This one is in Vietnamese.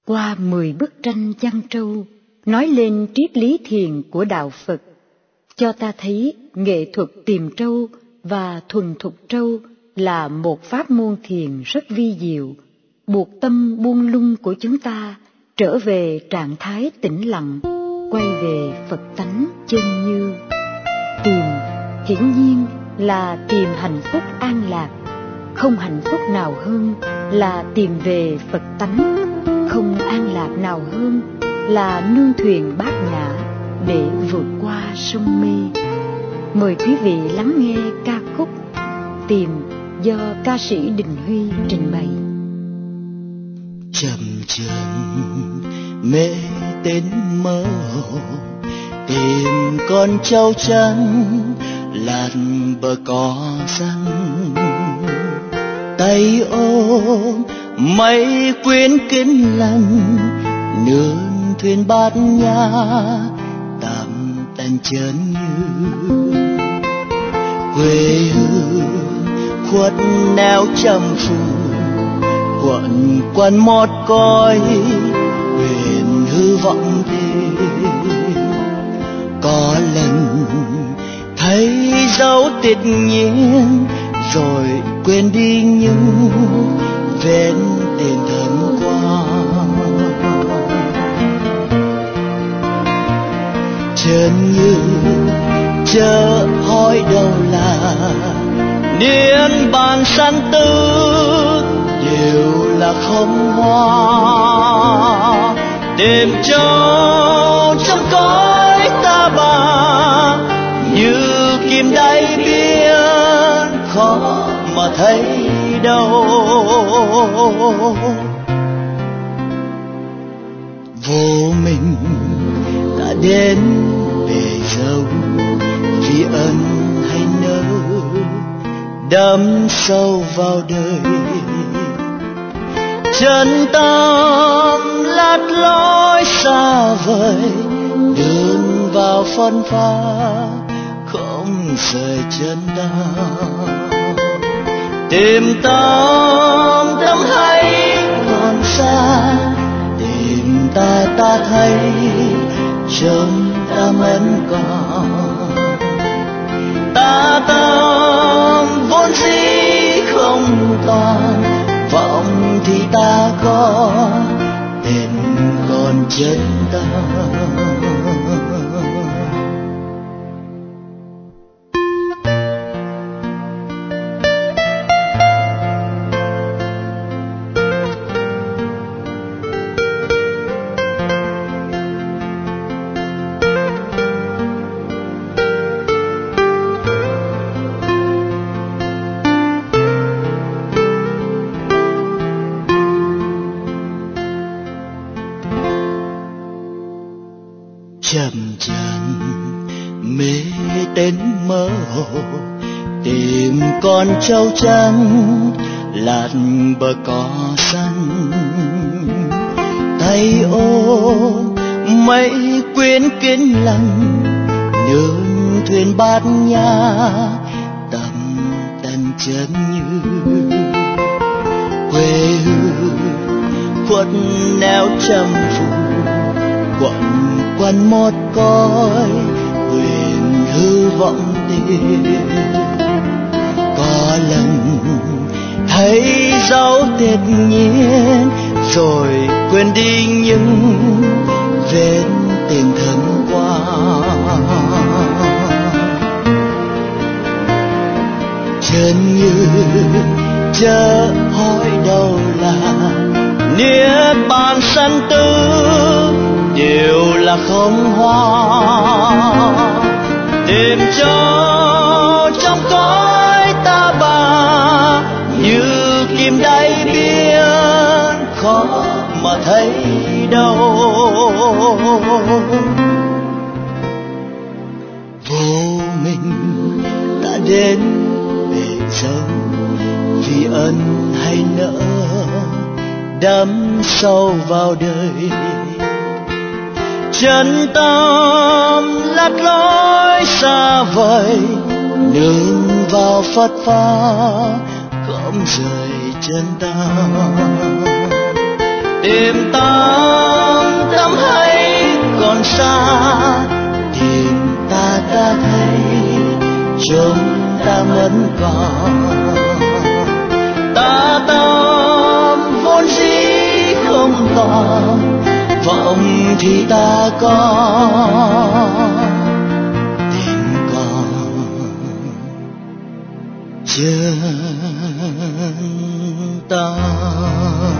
qua 10 bức tranh Văn Trâu nói lên triết lý thiền của đạo Phật, cho ta thấy nghệ thuật tìm trâu và thuần thục trâu là một pháp môn thiền rất vi diệu, buộc tâm buông lung của chúng ta trở về trạng thái tĩnh lặng, quay về Phật tánh chân như. Tìm hiển nhiên là tìm hạnh phúc an lạc, không hạnh phúc nào hơn là tìm về Phật tánh, không an lạc nào hơn là nương thuyền bát nhã để vượt qua sông mê. Mời quý vị lắng nghe ca khúc Tìm do ca sĩ Đình Huy trình bày. Chậm chậm mê tên mơ hồ, tìm con trâu trắng lặn bờ cỏ xanh, tay ôm mây quyến kinh lành, nương thuyền bát nhã tạm tàn chân như. Quê hương khuất nẻo trầm phù, quận quanh mót cõi huyền hư vọng thế. Có lần thấy dấu tuyệt nhiên, rồi quên đi những vết tên thân qua. Chân như chớ hỏi đâu là niên bàn sanh tư, đều là không hoa. Tìm châu trong cõi ta bà, như kim đáy biển khó mà thấy đâu. Vô mình đã đến bể dâu, vì ân hay nỡ đâm sâu vào đời. Chân tâm lát lối xa vời, đường vào phân pha không rời chân ta. Tìm tâm tâm hay còn xa, tìm ta ta thấy trong ta mẫn còn. Ta tâm vốn dĩ không toàn, vọng thì ta có tên còn chân ta. Chậm chậm mê tên mơ hồ, tìm con trâu trắng lặn bờ cỏ xanh. Tay ôm mây quyến kinh lành, nương thuyền bát nhã tầm tần chân như. Quê hương khuất nẻo trầm phù, quận quanh mót cõi huyền hư vọng tiền. Có lần thấy dấu tuyệt nhiên, rồi quên đi những vết tình thân qua. Chân như chớ hỏi đâu là niết bàn sanh tử, đều là không hoa. Tìm châu trong cõi ta bà, như kim đáy biển khó mà thấy đâu. Vô mình đã đến bể dâu, vì ân hay nỡ đắm sâu vào đời. Chân tâm lát lối xa vời, nương vào Phật pháp không rời chân ta. Tìm ta xa, tìm ta thấy chúng ta vẫn còn. Ta tâm vốn dĩ không còn, vọng thì ta có, tình còn chân ta.